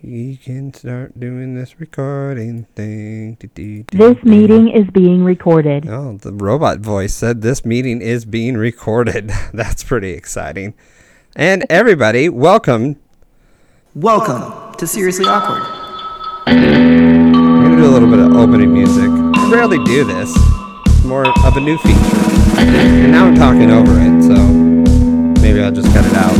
We can start doing this recording thing. This meeting is being recorded. Oh, the robot voice said this meeting is being recorded. That's pretty exciting. And everybody, welcome. Welcome to Seriously Awkward. I'm going to do a little bit of opening music. I rarely do this. It's more of a new feature. And now I'm talking over it, so maybe I'll just cut it out.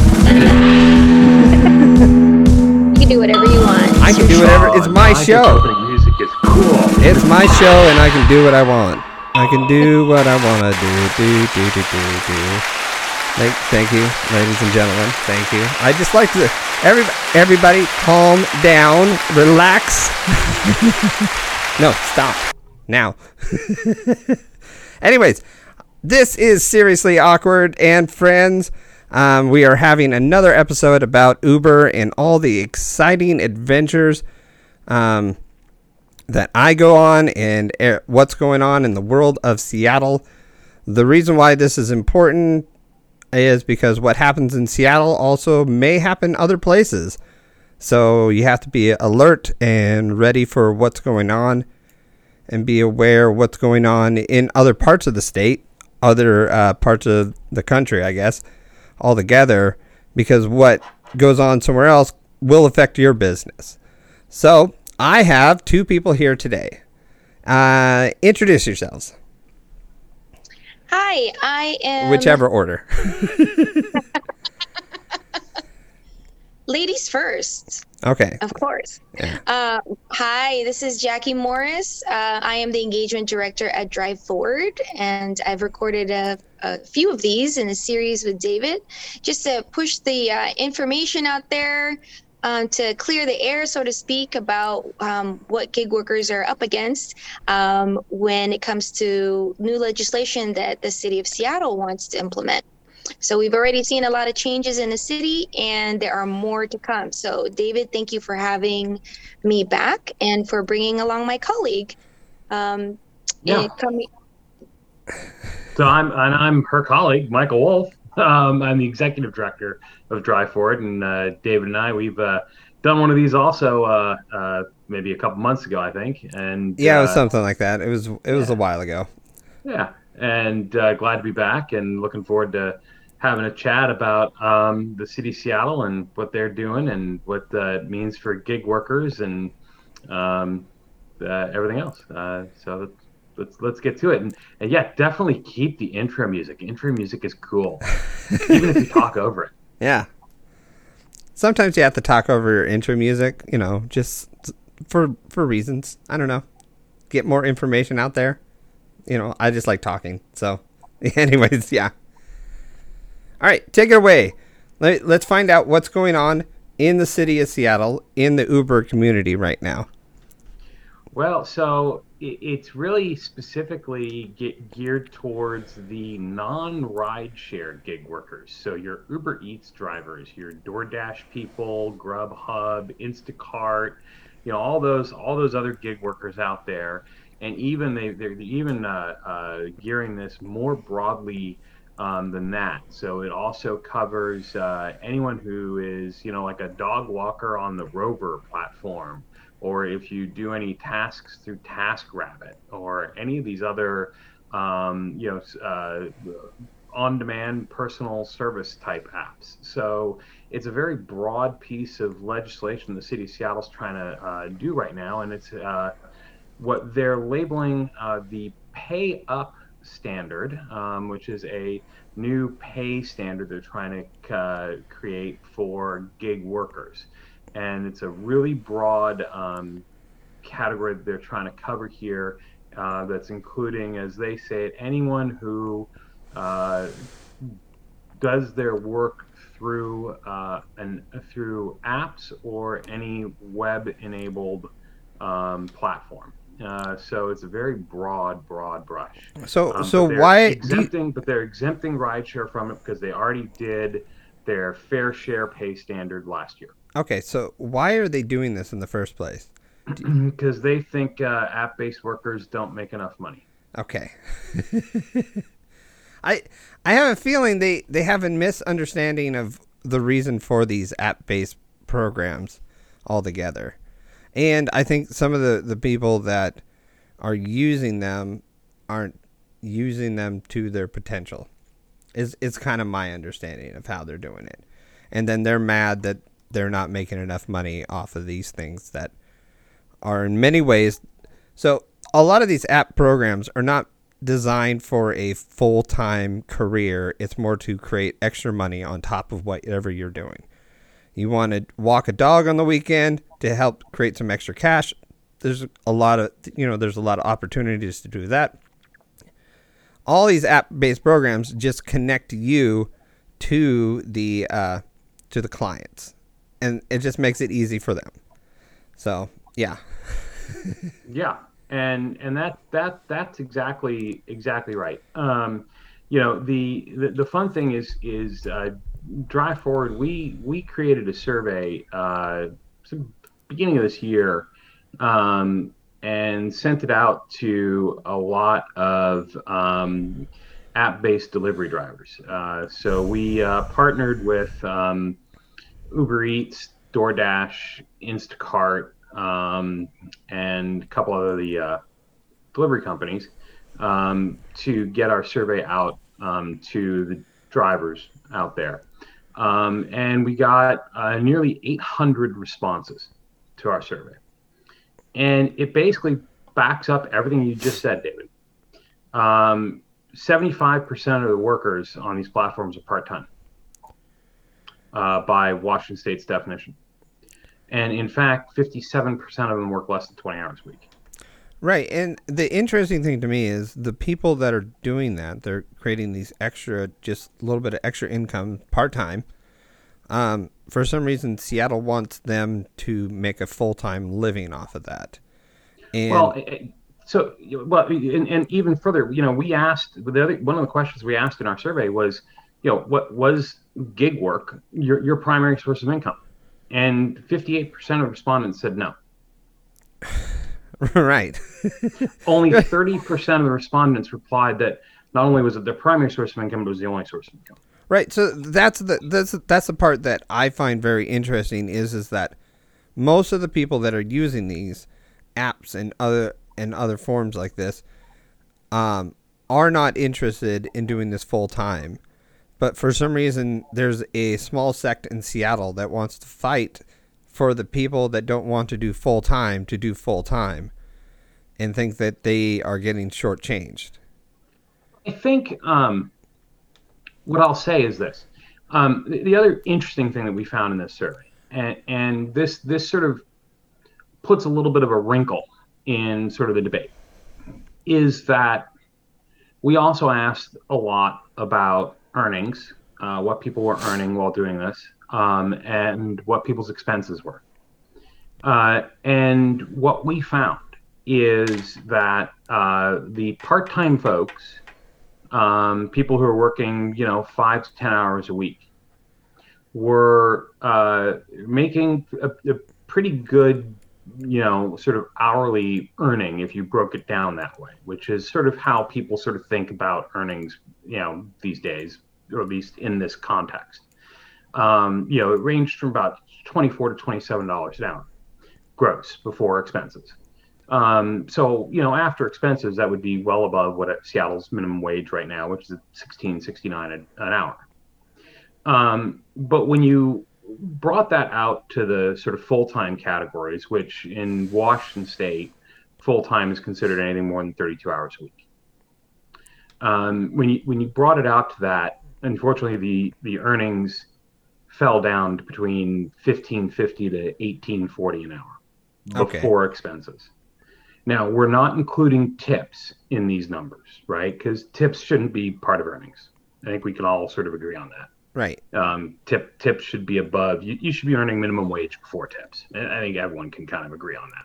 You can do whatever you want. I can do whatever. It's my show. Music is cool. It's my show, and I can do what I want. I can do what I want to do. Thank you, ladies and gentlemen. Thank you. I just like to... Everybody, calm down. Relax. No, stop. Now. Anyways, this is Seriously Awkward and Friends. We are having another episode about Uber and all the exciting adventures that I go on and what's going on in the world of Seattle. The reason why this is important is because what happens in Seattle also may happen other places. So you have to be alert and ready for what's going on and be aware of what's going on in other parts of the state, other parts of the country, I guess, altogether, because what goes on somewhere else will affect your business. So I have two people here today. Introduce yourselves. Hi, I am... Whichever order. Ladies first. Okay. Of course. Yeah. Hi, this is Jackie Morris. I am the engagement director at Drive Forward, and I've recorded a few of these in a series with David, just to push the information out there, to clear the air, so to speak, about what gig workers are up against when it comes to new legislation that the city of Seattle wants to implement. So we've already seen a lot of changes in the city, and there are more to come. So David, thank you for having me back and for bringing along my colleague. So I'm her colleague, Michael Wolf. I'm the executive director of Drive Forward, and David and I, we've done one of these also maybe a couple months ago, I think. And yeah, it was something like that. It was a while ago. Yeah, and glad to be back and looking forward to having a chat about the city of Seattle and what they're doing and what it means for gig workers and everything else. So let's get to it. And yeah, definitely keep the intro music. Intro music is cool, even if you talk over it. Yeah. Sometimes you have to talk over your intro music, just for reasons. I don't know. Get more information out there. I just like talking. So, anyways, yeah. All right, take it away. Let's find out what's going on in the city of Seattle, in the Uber community right now. Well, so it's really specifically geared towards the non-ride-share gig workers. So your Uber Eats drivers, your DoorDash people, Grubhub, Instacart, all those other gig workers out there. And even they're even gearing this more broadly than that. So it also covers anyone who is, like a dog walker on the Rover platform, or if you do any tasks through TaskRabbit, or any of these other, on-demand personal service type apps. So it's a very broad piece of legislation the city of Seattle's trying to do right now, and it's what they're labeling the Pay Up standard, which is a new pay standard they're trying to create for gig workers. And it's a really broad category that they're trying to cover here, that's including, as they say it, anyone who does their work through through apps or any web-enabled platform. So it's a very broad brush. So why they're exempting rideshare from it because they already did their fair share pay standard last year. Okay, so why are they doing this in the first place? Because they think app-based workers don't make enough money. Okay. I have a feeling they have a misunderstanding of the reason for these app-based programs. altogether. And I think some of the people that are using them aren't using them to their potential. It's kind of my understanding of how they're doing it. And then they're mad that they're not making enough money off of these things that are in many ways. So a lot of these app programs are not designed for a full-time career. It's more to create extra money on top of whatever you're doing. You want to walk a dog on the weekend to help create some extra cash. There's a lot of opportunities to do that. All these app-based programs just connect you to the clients, and it just makes it easy for them. So, yeah. Yeah. And that's exactly right. The fun thing is Drive Forward. We created a survey beginning of this year, and sent it out to a lot of app-based delivery drivers. So we partnered with Uber Eats, DoorDash, Instacart, and a couple of the delivery companies to get our survey out to the drivers out there. And we got nearly 800 responses to our survey. And it basically backs up everything you just said, David. 75% of the workers on these platforms are part-time by Washington State's definition. And in fact, 57% of them work less than 20 hours a week. Right. And the interesting thing to me is the people that are doing that, they're creating these extra, just a little bit of extra income part-time. For some reason, Seattle wants them to make a full-time living off of that. And and even further, we asked one of the questions we asked in our survey was, what was gig work your primary source of income? And 58% of respondents said no. Right. Only 30% of the respondents replied that not only was it their primary source of income, but it was the only source of income. Right. So that's the part that I find very interesting is that most of the people that are using these apps and other forms like this are not interested in doing this full time. But for some reason, there's a small sect in Seattle that wants to fight for the people that don't want to do full time to do full time, and think that they are getting shortchanged. I think what I'll say is this: the other interesting thing that we found in this survey, and this sort of puts a little bit of a wrinkle in sort of the debate, is that we also asked a lot about earnings, what people were earning while doing this, and what people's expenses were. And what we found is that the part-time folks, people who are working, 5 to 10 hours a week, were making a pretty good, sort of hourly earning if you broke it down that way, which is sort of how people sort of think about earnings, these days, or at least in this context. It ranged from about $24 to $27 an hour gross before expenses. So after expenses, that would be well above what Seattle's minimum wage right now, which is at $16.69 an hour. But when you brought that out to the sort of full-time categories, which in Washington State, full-time is considered anything more than 32 hours a week. When you brought it out to that, unfortunately, the earnings fell down to between $15.50 to $18.40 an hour before expenses. Now, we're not including tips in these numbers, right? Because tips shouldn't be part of earnings. I think we can all sort of agree on that. Right. Tips should be above. You should be earning minimum wage before tips. And I think everyone can kind of agree on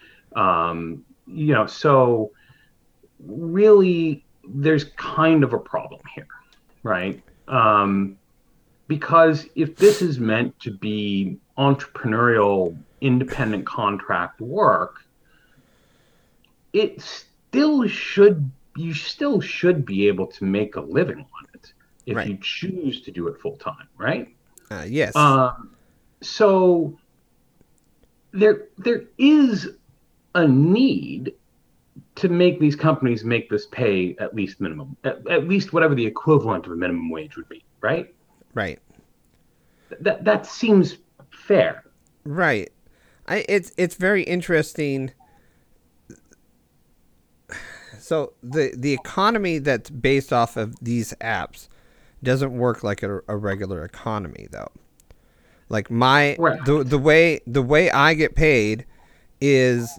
that. So really, there's kind of a problem here, right? Because if this is meant to be entrepreneurial, independent contract work, you still should be able to make a living on it if you choose to do it full time, right? Yes. So there is a need to make these companies make this pay at least minimum, at least whatever the equivalent of a minimum wage would be, right? Right. That seems fair. Right. It's very interesting. So the economy that's based off of these apps doesn't work like a regular economy, though. Like Right. the way I get paid is,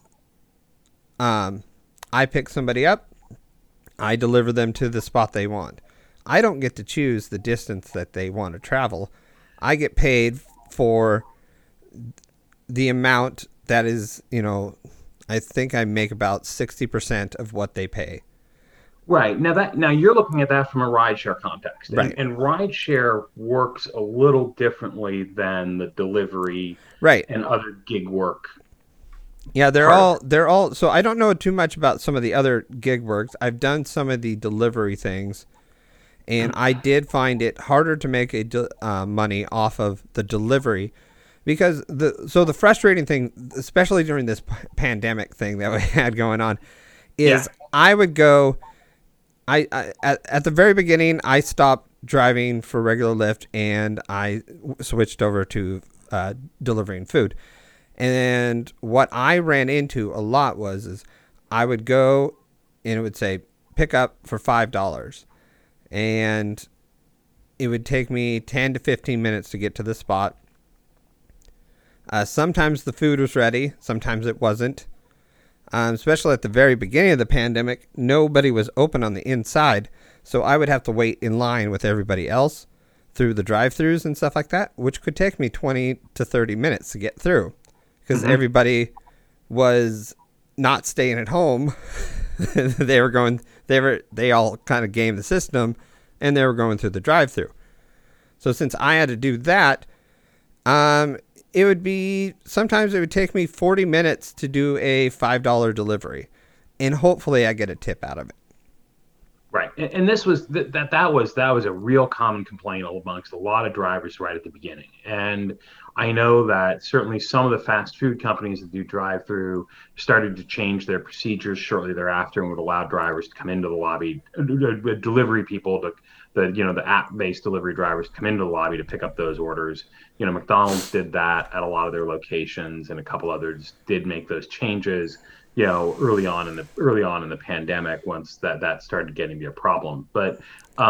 I pick somebody up, I deliver them to the spot they want. I don't get to choose the distance that they want to travel. I get paid for the amount that is, I think I make about 60% of what they pay. Right. Now you're looking at that from a rideshare context. Right. And rideshare works a little differently than the delivery Right. and other gig work. Yeah, they're Part all so I don't know too much about some of the other gig works. I've done some of the delivery things, and I did find it harder to make money off of the delivery, because the frustrating thing, especially during this pandemic thing that we had going on, is I would go. At the very beginning, I stopped driving for regular Lyft, and I switched over to delivering food. And what I ran into a lot is I would go and it would say pick up for $5, and it would take me 10 to 15 minutes to get to the spot. Sometimes the food was ready, sometimes it wasn't. Especially at the very beginning of the pandemic, nobody was open on the inside, so I would have to wait in line with everybody else through the drive-thrus and stuff like that, which could take me 20 to 30 minutes to get through, because everybody was not staying at home. They all kind of gamed the system, and they were going through the drive-thru. So since I had to do that, sometimes it would take me 40 minutes to do a $5 delivery, and hopefully I get a tip out of it. Right. And this was that was a real common complaint amongst a lot of drivers right at the beginning. And I know that certainly some of the fast food companies that do drive-through started to change their procedures shortly thereafter and would allow drivers to come into the lobby, delivery people to the app-based delivery drivers come into the lobby to pick up those orders. McDonald's did that at a lot of their locations, and a couple others did make those changes, early on in the pandemic, once that started getting to be a problem. But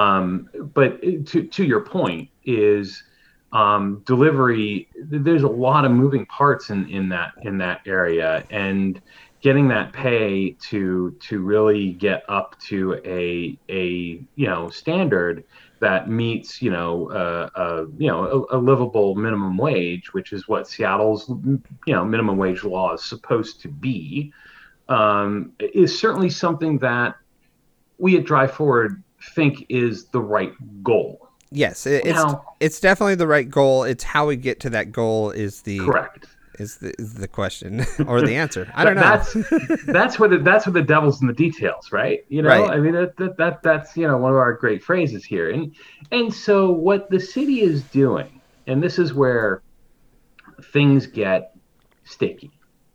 to your point is, delivery, there's a lot of moving parts in that area, and getting that pay to really get up to a standard that meets a livable minimum wage, which is what Seattle's minimum wage law is supposed to be, is certainly something that we at Drive Forward think is the right goal. Yes, it's definitely the right goal. It's how we get to that goal is correct. Is the question or the answer? I don't know. That's where the devil's in the details, right? Right. I mean that's one of our great phrases here. And so what the city is doing, and this is where things get sticky,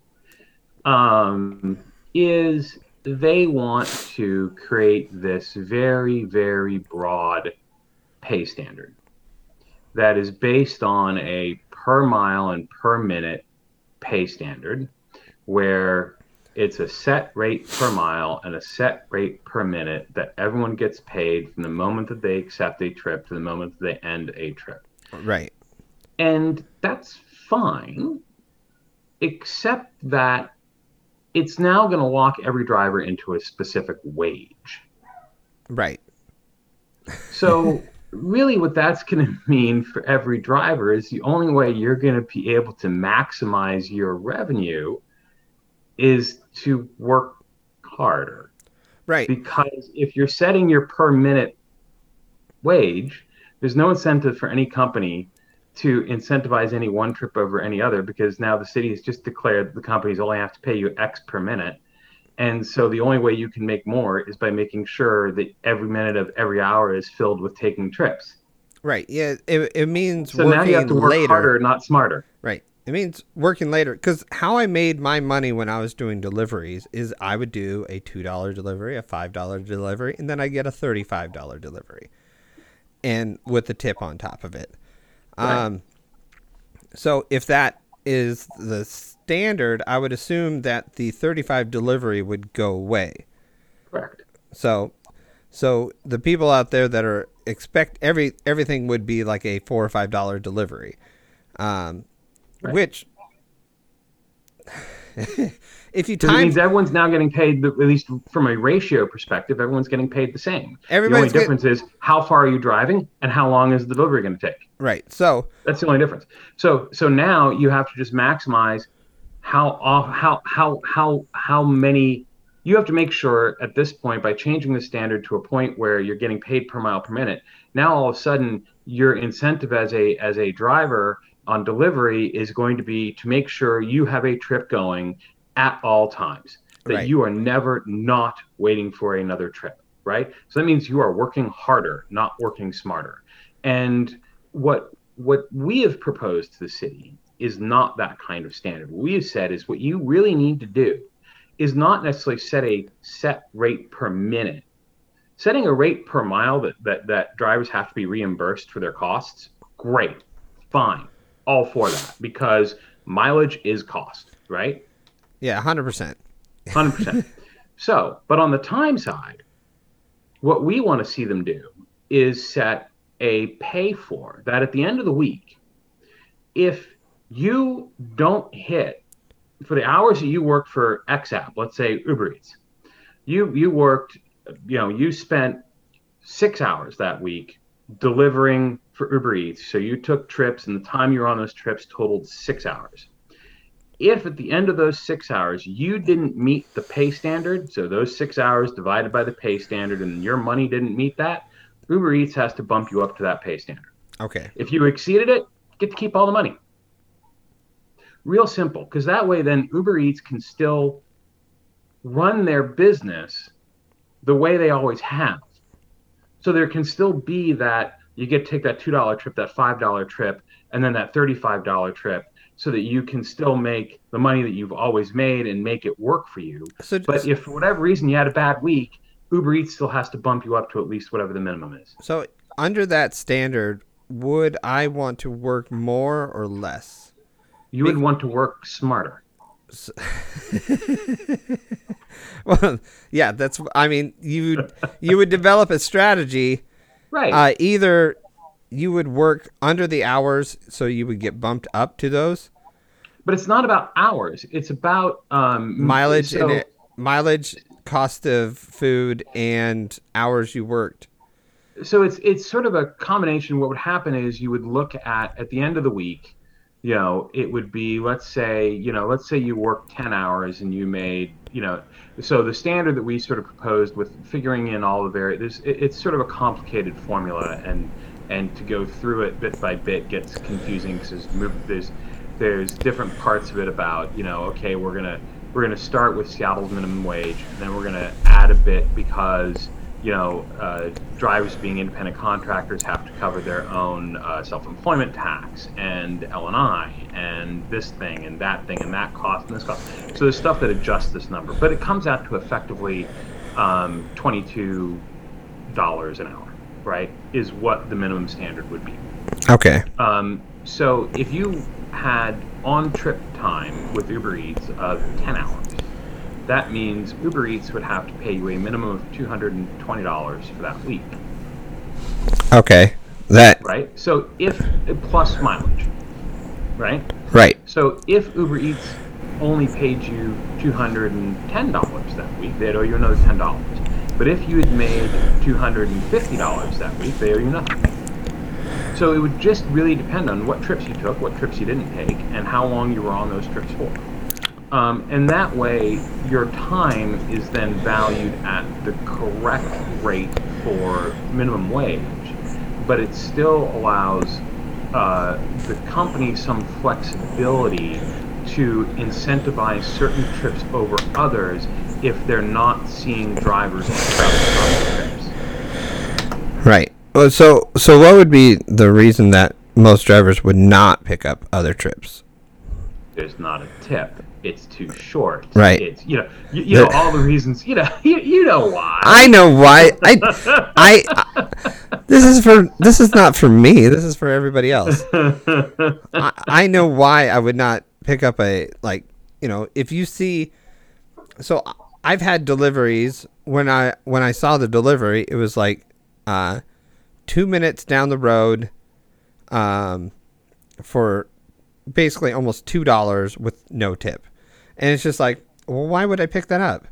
is they want to create this very, very broad pay standard that is based on a per mile and per minute pay standard, where it's a set rate per mile and a set rate per minute that everyone gets paid from the moment that they accept a trip to the moment that they end a trip. Right. And that's fine, except that it's now going to lock every driver into a specific wage. Right. So really what that's going to mean for every driver is the only way you're going to be able to maximize your revenue is to work harder. Right. Because if you're setting your per minute wage, there's no incentive for any company to incentivize any one trip over any other, because now the city has just declared that the companies only have to pay you X per minute. And so the only way you can make more is by making sure that every minute of every hour is filled with taking trips. Right. Yeah. It means so now you have to work later. harder, not smarter. Right. It means working later. Because how I made my money when I was doing deliveries is I would do a $2 delivery, a $5 delivery, and then I get a $35 delivery, and with the tip on top of it. Right. So if that is the standard, I would assume that the 35 delivery would go away. Correct. So the people out there that are expect everything would be like a $4 or $5 delivery, Right. which if you It time means everyone's now getting paid, at least from a ratio perspective, everyone's getting paid the same. The only Everybody's difference is how far are you driving and how long is the delivery going to take. right, so That's the only difference. So now you have to just maximize how many. You have to make sure at this point, by changing the standard to a point where you're getting paid per mile per minute, now all of a sudden your incentive as a driver on delivery is going to be to make sure you have a trip going at all times, that Right. you are never not waiting for another trip, right? So that means you are working harder, not working smarter. And what we have proposed to the city is not that kind of standard. What we have said is what you really need to do is not necessarily set a set rate per minute. Setting a rate per mile that drivers have to be reimbursed for their costs, great, fine, all for that, because mileage is cost, right? yeah, 100%. 100%. So, but on the time side, what we want to see them do is set a pay for that at the end of the week. If you don't hit for the hours that you worked for X app, let's say Uber Eats, you worked, you spent 6 hours that week delivering for Uber Eats. So you took trips, and the time you were on those trips totaled 6 hours. If at the end of those 6 hours you didn't meet the pay standard, so those 6 hours divided by the pay standard, and your money didn't meet that, Uber Eats has to bump you up to that pay standard. Okay. If you exceeded it, you get to keep all the money. Real simple, because that way then Uber Eats can still run their business the way they always have. So there can still be that you get to take that $2 trip, that $5 trip, and then that $35 trip, so that you can still make the money that you've always made and make it work for you. But if for whatever reason you had a bad week, Uber Eats still has to bump you up to at least whatever the minimum is. So under that standard, would I want to work more or less? You would want to work smarter. Well, yeah, you would develop a strategy. Right. Either you would work under the hours, so you would get bumped up to those. But it's not about hours. It's about Mileage, mileage, cost of food, and hours you worked. So it's sort of a combination. What would happen is you would look at the end of the week, it would be, let's say you worked 10 hours and you made, so the standard that we sort of proposed with figuring in all the various, it's sort of a complicated formula, and to go through it bit by bit gets confusing, because there's different parts of it about, okay, we're gonna start with Seattle's minimum wage, and then we're gonna add a bit because drivers being independent contractors have to cover their own self-employment tax and L&I and this thing and that cost and this cost. So there's stuff that adjusts this number, but it comes out to effectively $22 an hour, right, is what the minimum standard would be. Okay. So if you had on-trip time with Uber Eats of 10 hours, that means Uber Eats would have to pay you a minimum of $220 for that week. Okay. Right? So plus mileage, right? Right. So if Uber Eats only paid you $210 that week, they'd owe you another $10. But if you had made $250 that week, they owe you nothing. So it would just really depend on what trips you took, what trips you didn't take, and how long you were on those trips for. And that way, your time is then valued at the correct rate for minimum wage, but it still allows the company some flexibility to incentivize certain trips over others if they're not seeing drivers on trips. Right. Well, so what would be the reason that most drivers would not pick up other trips? there's not a tip. It's too short. Right. It's you know all the reasons. You know why. I know why. This is not for me. This is for everybody else. I know why I would not pick up if you see. So I've had deliveries when I saw the delivery, it was 2 minutes down the road, for basically almost $2 with no tip, and it's just like, well, why would I pick that up?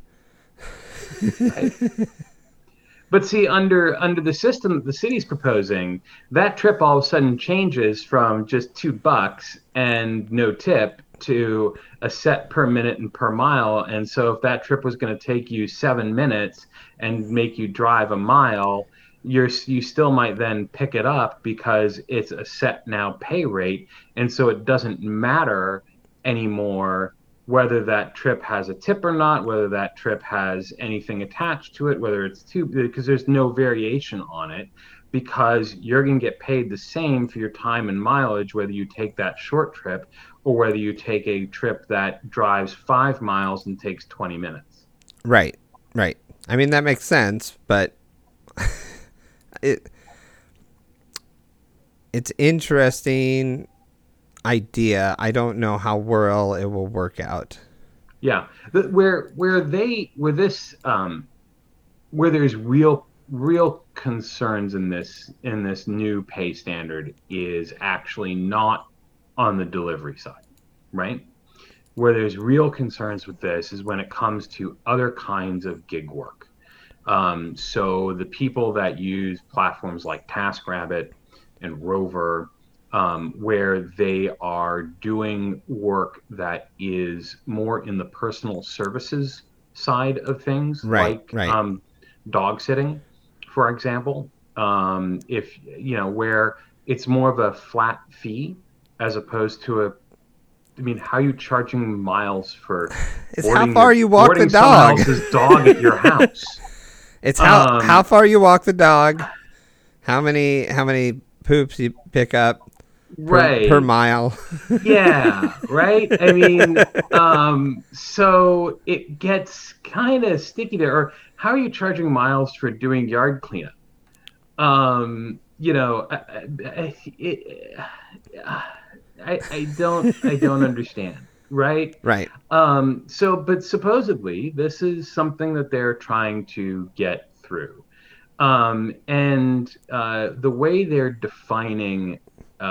But see, under the system that the city's proposing, that trip all of a sudden changes from just $2 and no tip to a set per minute and per mile. And so if that trip was going to take you 7 minutes and make you drive a mile, you still might then pick it up because it's a set now pay rate. And so it doesn't matter anymore whether that trip has a tip or not, whether that trip has anything attached to it, whether it's because there's no variation on it, because you're going to get paid the same for your time and mileage, whether you take that short trip or whether you take a trip that drives 5 miles and takes 20 minutes. Right. I mean, that makes sense, but it's interesting idea. I don't know how well it will work out. Yeah, where there's real concerns in this new pay standard is actually not on the delivery side, right? Where there's real concerns with this is when it comes to other kinds of gig work. So the people that use platforms like TaskRabbit and Rover, where they are doing work that is more in the personal services side of things, right. Dog sitting, for example. If where it's more of a flat fee as opposed to how are you charging miles for? It's how far you walk the dog. Someone else's dog at your house. It's how far you walk the dog, how many poops you pick up per mile. Yeah, right. I mean, so it gets kind of sticky there. Or how are you charging miles for doing yard cleanup? I don't understand. Right. But supposedly this is something that they're trying to get through. And the way they're defining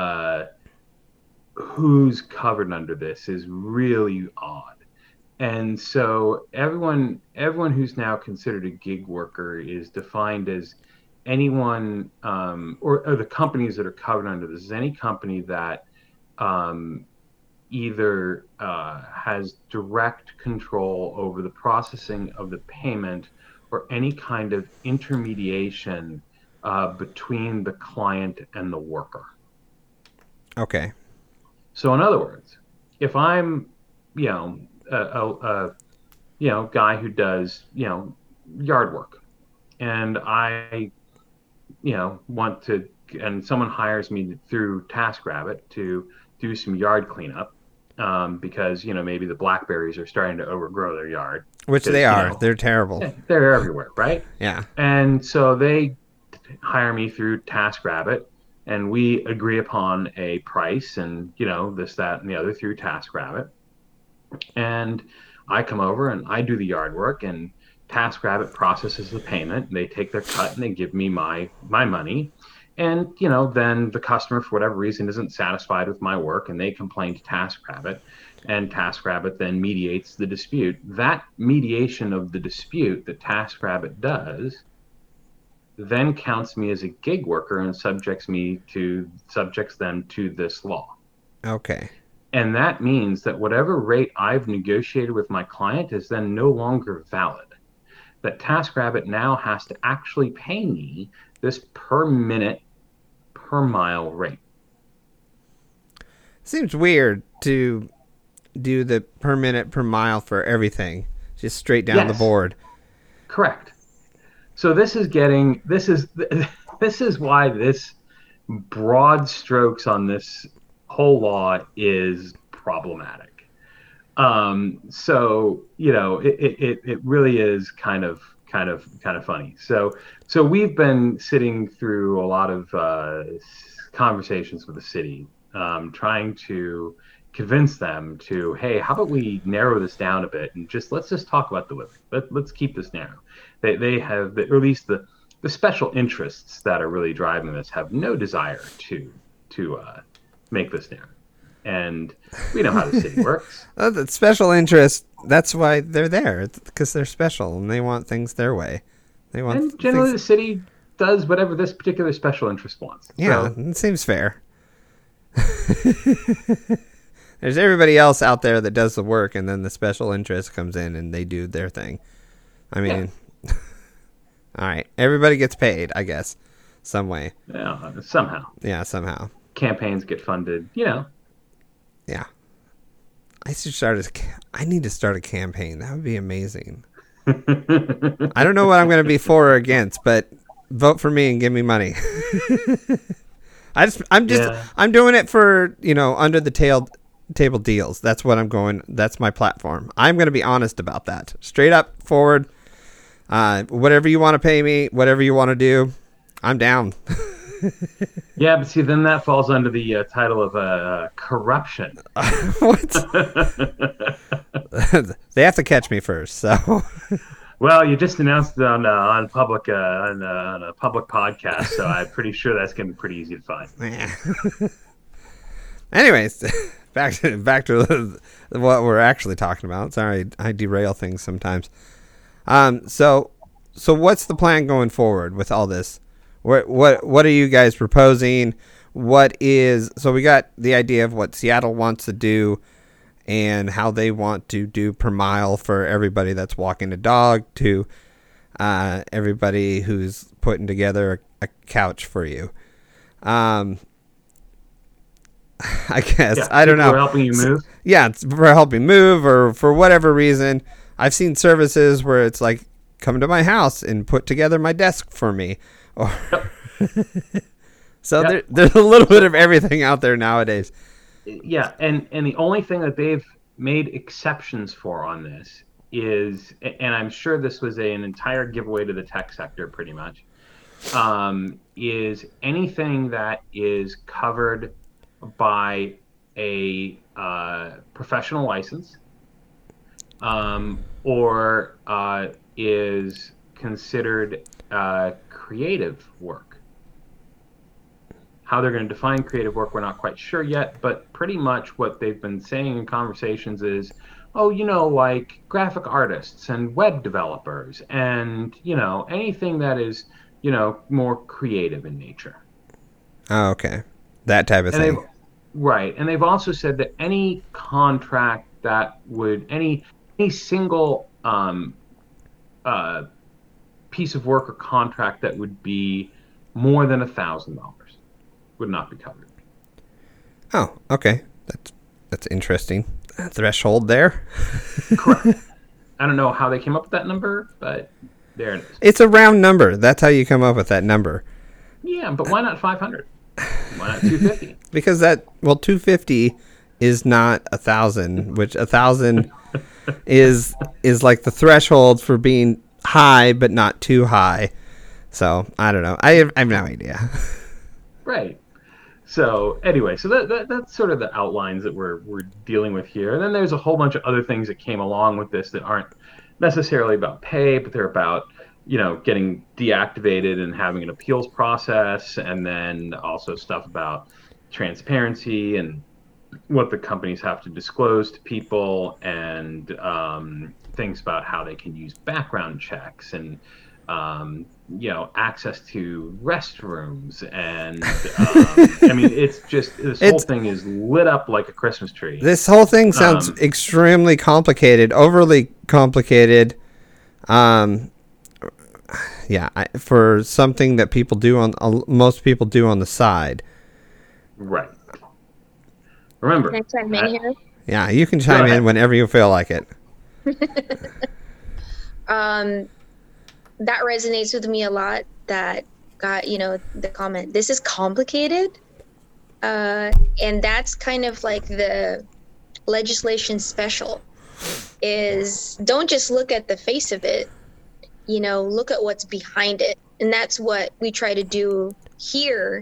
who's covered under this is really odd. And so everyone who's now considered a gig worker is defined as anyone, or the companies that are covered under this is any company that either has direct control over the processing of the payment or any kind of intermediation between the client and the worker. Okay. So in other words, if I'm, a guy who does, yard work, and I, want to, and someone hires me through TaskRabbit to do some yard cleanup, because maybe the blackberries are starting to overgrow their yard, which they are. They're terrible. They're everywhere, right? Yeah. And so they hire me through TaskRabbit, and we agree upon a price, and this, that, and the other through TaskRabbit. And I come over and I do the yard work, and TaskRabbit processes the payment. They take their cut and they give me my money. And, then the customer, for whatever reason, isn't satisfied with my work, and they complain to TaskRabbit, and TaskRabbit then mediates the dispute. That mediation of the dispute that TaskRabbit does then counts me as a gig worker and subjects them to this law. Okay. And that means that whatever rate I've negotiated with my client is then no longer valid. That TaskRabbit now has to actually pay me this per minute, per mile rate. Seems weird to do the per minute, per mile for everything, just straight down the board. Correct. So this is why this broad strokes on this whole law is problematic. So it really is kind of funny. So we've been sitting through a lot of conversations with the city, trying to convince them to, hey, how about we narrow this down a bit and let's just talk about the living. Let's keep this narrow. They have, or at least the special interests that are really driving this have no desire to make this narrow. And we know how the city works. Oh, the special interest, that's why they're there. It's because they're special and they want things their way. And generally the city does whatever this particular special interest wants. Yeah, it seems fair. There's everybody else out there that does the work, and then the special interest comes in and they do their thing. I mean, all right. Everybody gets paid, I guess, some way. Yeah, somehow. Yeah, somehow. Campaigns get funded, Yeah. I need to start a campaign. That would be amazing. I don't know what I'm going to be for or against, but vote for me and give me money. I'm doing it for, under the table deals. That's what I'm going. That's my platform. I'm going to be honest about that. Straight up forward. Whatever you want to pay me, whatever you want to do, I'm down. Yeah, but see, then that falls under the title of corruption. What? They have to catch me first, so. Well, you just announced it on a public podcast, so I'm pretty sure that's going to be pretty easy to find. Anyways, back to what we're actually talking about. Sorry, I derail things sometimes. So what's the plan going forward with all this? What are you guys proposing? So we got the idea of what Seattle wants to do and how they want to do per mile for everybody that's walking a dog to everybody who's putting together a couch for you. I guess. I don't know. For helping you move? Yeah, it's for helping move or for whatever reason. I've seen services where it's like, come to my house and put together my desk for me. So there's a little bit of everything out there nowadays. Yeah, and the only thing that they've made exceptions for on this is, and I'm sure this was an entire giveaway to the tech sector pretty much, is anything that is covered by a professional license or is considered creative work. How they're going to define creative work, we're not quite sure yet, but pretty much what they've been saying in conversations is, like graphic artists and web developers and, anything that is, more creative in nature. Oh, okay. That type of thing. Right. And they've also said that any contract that would, any single piece of work or contract that would be more than $1,000 would not be covered. Oh, okay. That's interesting. Threshold there. Correct. I don't know how they came up with that number, but there it is. It's a round number. That's how you come up with that number. Yeah, but why not 500? Why not 250? Because 250 is not 1,000, which 1,000 is like the threshold for being high but not too high. So I don't know. I have no idea. Right. So anyway, so that's sort of the outlines that we're dealing with here. And then there's a whole bunch of other things that came along with this that aren't necessarily about pay, but they're about, getting deactivated and having an appeals process, and then also stuff about transparency and what the companies have to disclose to people, and things about how they can use background checks and access to restrooms, and it's just whole thing is lit up like a Christmas tree. This whole thing sounds extremely complicated, overly complicated. For something that people do most people do on the side. Right. Remember. Can I chime in here? Yeah, you can chime in whenever you feel like it. That resonates with me a lot. That got, the comment, this is complicated. And that's kind of like the legislation special is don't just look at the face of it, look at what's behind it. And that's what we try to do here,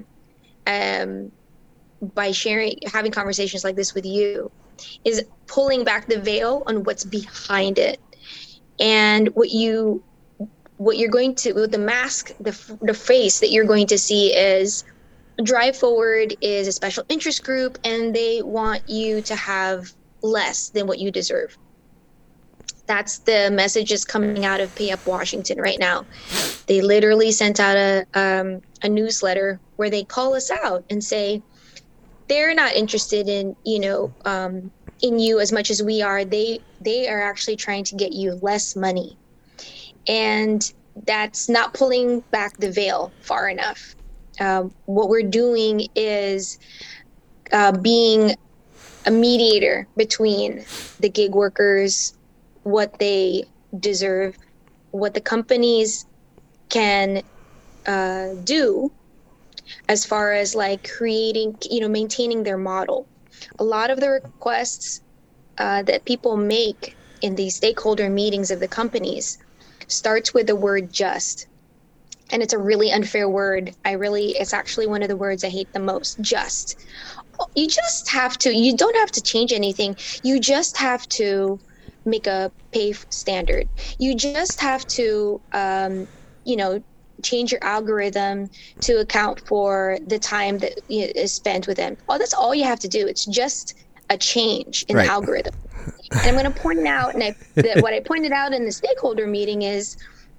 by having conversations like this with you, is pulling back the veil on what's behind it. And what you're going to, with the mask, the face that you're going to see is Drive Forward is a special interest group, and they want you to have less than what you deserve. That's the message that's coming out of Pay Up Washington right now. They literally sent out a newsletter where they call us out and say they're not interested in in you as much as we are. They are actually trying to get you less money, and that's not pulling back the veil far enough. What we're doing is being a mediator between the gig workers, what they deserve, what the companies can do as far as like creating, maintaining their model. A lot of the requests that people make in these stakeholder meetings of the companies starts with the word just. And it's a really unfair word. It's actually one of the words I hate the most, just. You just have to, you don't have to change anything. You just have to make a pay standard. You just have to, change your algorithm to account for the time that is spent with them. Oh, that's all you have to do. It's just a change in the algorithm. And I'm going to point out, what I pointed out in the stakeholder meeting is,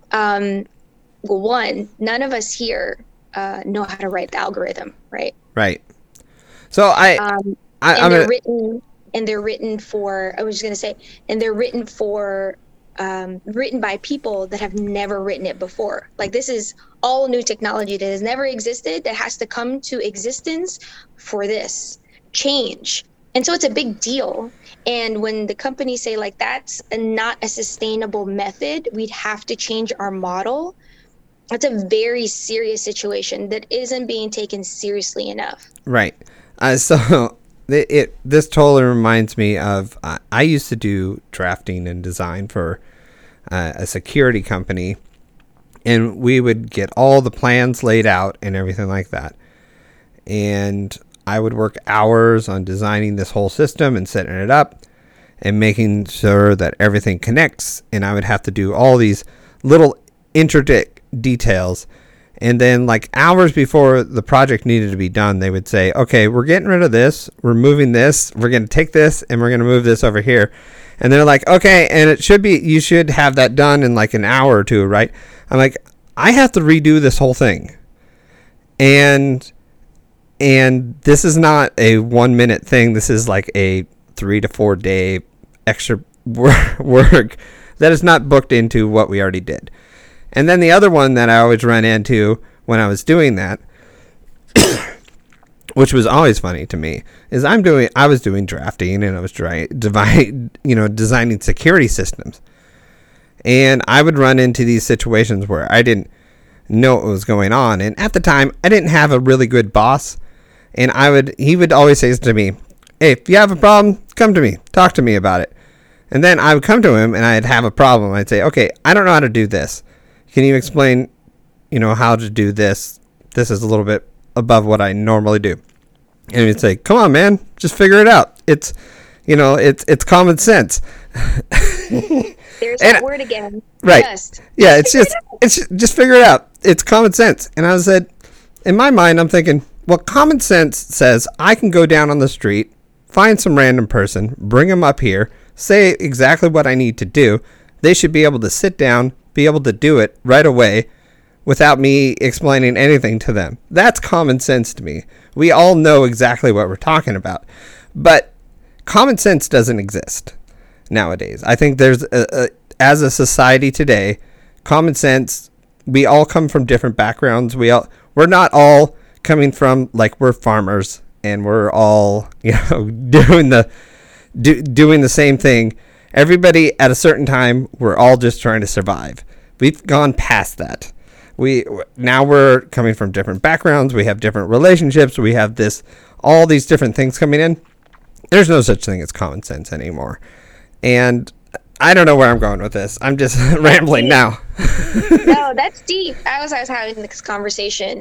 one, none of us here know how to write the algorithm, right? Right. So they're written for written by people that have never written it before. Like, this is all new technology that has never existed, that has to come to existence for this change. And so it's a big deal. And when the companies say like, that's not a sustainable method, we'd have to change our model. That's a very serious situation that isn't being taken seriously enough. Right. So this totally reminds me of, I used to do drafting and design for a security company, and we would get all the plans laid out and everything like that. And I would work hours on designing this whole system and setting it up and making sure that everything connects. And I would have to do all these little intricate details. And then like hours before the project needed to be done, they would say, okay, we're getting rid of this. We're moving this. We're going to take this and we're going to move this over here. And they're like, okay, and you should have that done in like an hour or two, right? I'm like, I have to redo this whole thing. And this is not a 1 minute thing. This is like a 3 to 4 day extra work that is not booked into what we already did. And then the other one that I always run into when I was doing that, which was always funny to me, is I was doing drafting and I was designing security systems. And I would run into these situations where I didn't know what was going on. And at the time, I didn't have a really good boss. And he would always say to me, hey, if you have a problem, come to me, talk to me about it. And then I would come to him and I'd have a problem. I'd say, okay, I don't know how to do this. Can you explain, how to do this? This is a little bit above what I normally do. And he'd say, come on, man, just figure it out. It's common sense. There's that word again. Right. It's just figure it out. It's common sense. And I said, in my mind, I'm thinking, well, common sense says I can go down on the street, find some random person, bring them up here, say exactly what I need to do. They should be able to sit down, be able to do it right away without me explaining anything to them. That's common sense to me. We all know exactly what we're talking about. But common sense doesn't exist nowadays. I think there's, as a society today, common sense, we all come from different backgrounds. We're not all coming from, like, we're farmers and we're all, doing the same thing. Everybody at a certain time, we're all just trying to survive. We've gone past that. Now we're coming from different backgrounds. We have different relationships. We have all these different things coming in. There's no such thing as common sense anymore. And I don't know where I'm going with this. I'm just rambling now. No, that's deep. I was having this conversation,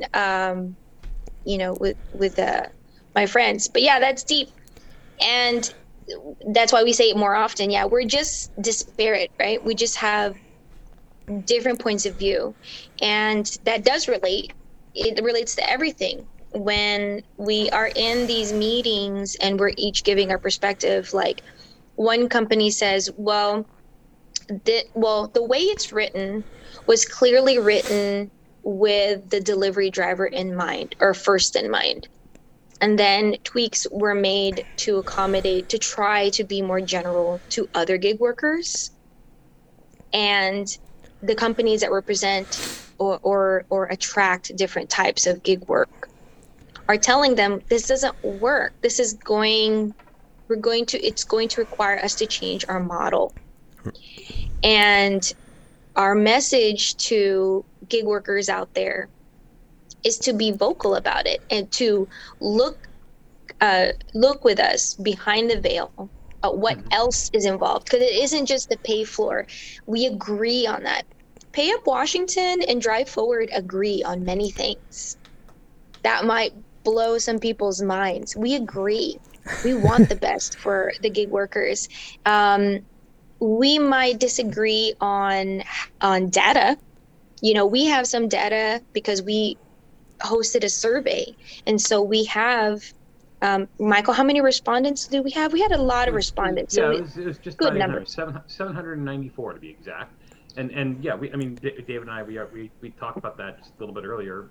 with my friends. But yeah, that's deep, and that's why we say it more often. Yeah, we're just disparate, right? We just have different points of view, and that does relate. It relates to everything. When we are in these meetings and we're each giving our perspective, like one company says, well, the way it's written was clearly written with the delivery driver in mind, or first in mind. And then tweaks were made to accommodate, to try to be more general to other gig workers. And the companies that represent or attract different types of gig work are telling them this doesn't work. It's going to require us to change our model. And our message to gig workers out there is to be vocal about it and to look with us behind the veil at what else is involved, because it isn't just the pay floor. We agree on that. Pay Up Washington and Drive Forward agree on many things. That might blow some people's minds. We agree. We want the best for the gig workers. We might disagree on data. We have some data because we hosted a survey, and so we have Michael, how many respondents do we have? We had a lot of respondents. Yeah, So it was just good about number. 794 to be exact. And yeah, Dave and I, we talked about that just a little bit earlier.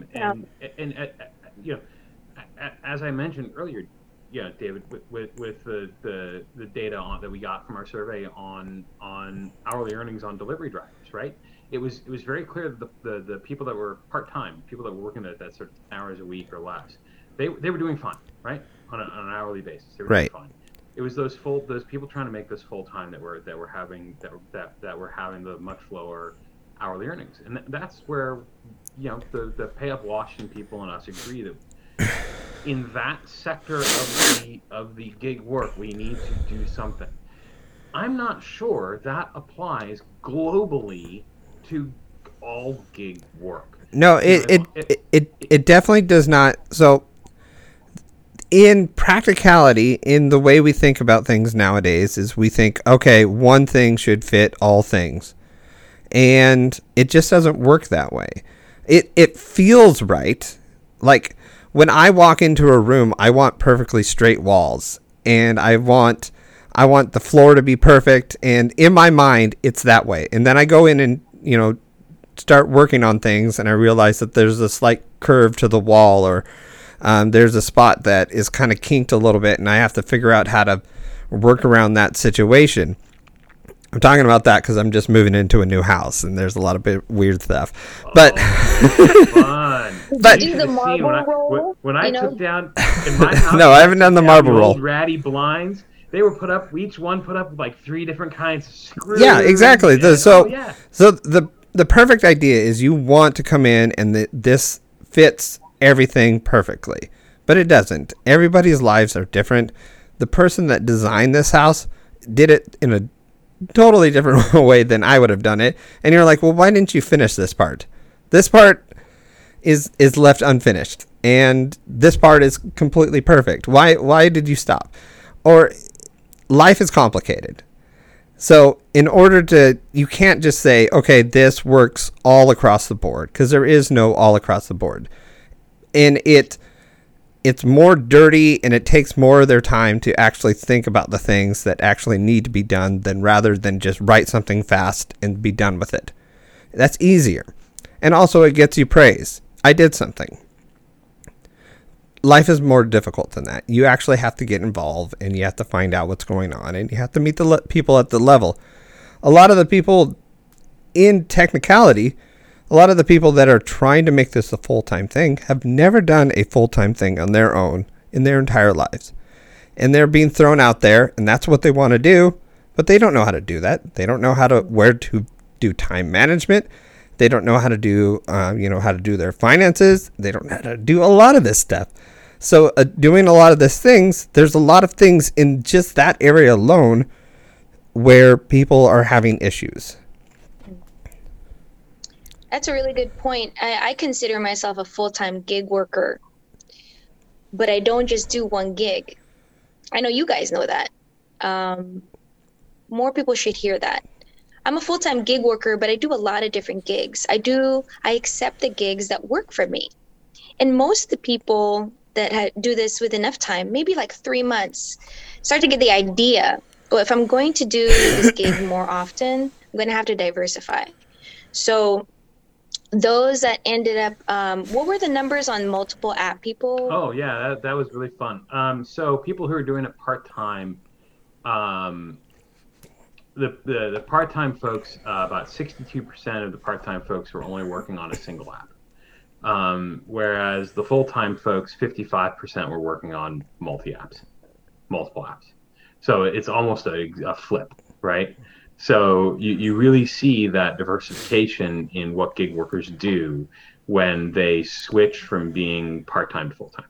As I mentioned earlier, yeah, David, with the data that we got from our survey on hourly earnings on delivery drivers, right? It was very clear that the people that were part-time, people that were working at that sort of 10 hours a week or less, they were doing fine, right? On an hourly basis, they were doing fine. It was those people trying to make this full time that were having the much lower hourly earnings, and that's where the Pay Up Washington people and us agree that in that sector of the gig work we need to do something. I'm not sure that applies globally to all gig work. No, it definitely does not. So in practicality, in the way we think about things nowadays, is we think, okay, one thing should fit all things. And it just doesn't work that way. It feels right. Like when I walk into a room, I want perfectly straight walls, and I want the floor to be perfect, and in my mind it's that way. And then I go in and start working on things, and I realize that there's a slight curve to the wall, or there's a spot that is kind of kinked a little bit, and I have to figure out how to work around that situation. I'm talking about that because I'm just moving into a new house, and there's a lot of weird stuff. But Fun. But do the marble roll. When I took down in my house, No, I haven't done the marble roll. Old ratty blinds. They were put up. Each one put up with like 3 different kinds of screws. Yeah, exactly. And, So the perfect idea is you want to come in and this fits everything perfectly, but it doesn't. Everybody's lives are different. The person that designed this house did it in a totally different way than I would have done it. And you're like, well, why didn't you finish this part? This part is left unfinished, and this part is completely perfect. Why did you stop? Or life is complicated. So you can't just say, okay, this works all across the board, because there is no all across the board. And it's more dirty, and it takes more of their time to actually think about the things that actually need to be done rather than just write something fast and be done with it. That's easier. And also it gets you praise. I did something. Life is more difficult than that. You actually have to get involved, and you have to find out what's going on, and you have to meet the people at the level. A lot of the people in technicality, a lot of the people that are trying to make this a full-time thing have never done a full-time thing on their own in their entire lives. And they're being thrown out there, and that's what they want to do, but they don't know how to do that. They don't know where to do time management. They don't know how to do, how to do their finances. They don't know how to do a lot of this stuff. So doing a lot of these things, there's a lot of things in just that area alone where people are having issues. That's a really good point. I consider myself a full-time gig worker, but I don't just do one gig. I know you guys know that. More people should hear that. I'm a full-time gig worker, but I do a lot of different gigs. I accept the gigs that work for me. And most of the people that do this with enough time, maybe like 3 months, start to get the idea, well, if I'm going to do this gig more often, I'm going to have to diversify. So those that ended up, what were the numbers on multiple app people? Oh yeah, that was really fun. So people who are doing it part-time, the part-time folks, about 62% of the part-time folks were only working on a single app. Whereas the full-time folks, 55% were working on multiple apps. So it's almost a flip, right? So you really see that diversification in what gig workers do when they switch from being part-time to full-time.